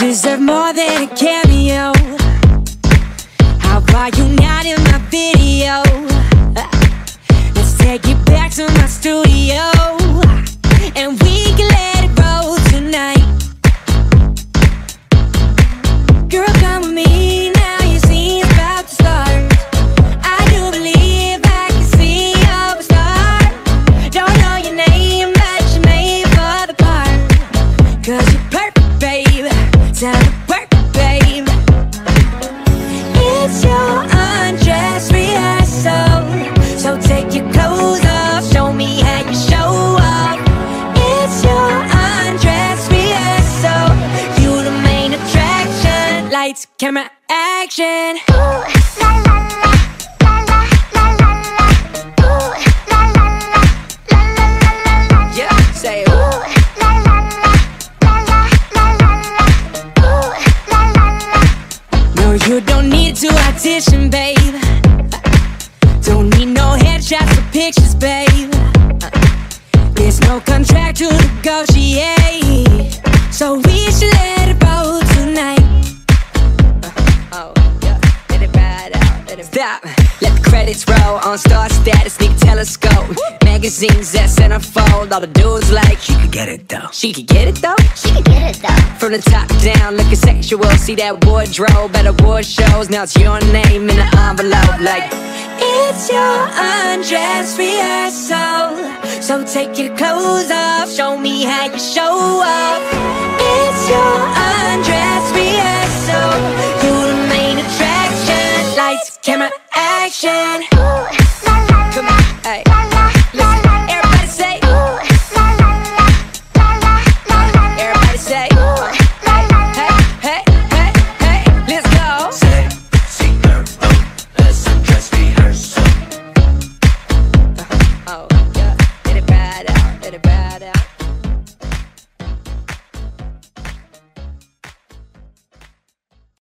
deserve more than a cameo. How about you not in my video? Let's take it back to my studio, and we can let it roll tonight. Girl, come with me now, your scene's about to start. I do believe I can see you're a star. Don't know your name, but you're made for the part. 'Cause you're perfect, babe. Time to work, babe. It's your undress rehearsal, so take your clothes off, show me how you show up. It's your undress rehearsal, you the main attraction. Lights, camera, action. Ooh, la la la, la la la la la. Ooh, la la la, la la la la la. Yeah, say it. Ooh, la la la, la la la la la. Ooh, la la la. No, you don't need to audition, babe. Don't need no headshots or pictures, babe. There's no contract to negotiate, so we should let it roll tonight. Oh, yeah, let it ride out, let it stop. Let the credits roll on star status, sneak telescope. Magazines that centerfold, all the dudes like, she could get it though. She could get it though? She can get it though. From the top down, looking sexual. See that wardrobe at award shows. Now it's your name in the envelope. Like, it's your undress rehearsal, so take your clothes off, show me how you show up. It's your undress rehearsal, you the main attraction. Lights, camera, action. Ooh, la la Come la, on, hey, la la la listen, la. everybody say. Ooh, la la la, la la la la. Everybody say. Ooh, la la la. Hey, hey, hey, hey, let's go. Sexy girl, let's undress rehearsal. Oh, yeah, let it ride out, let it ride out.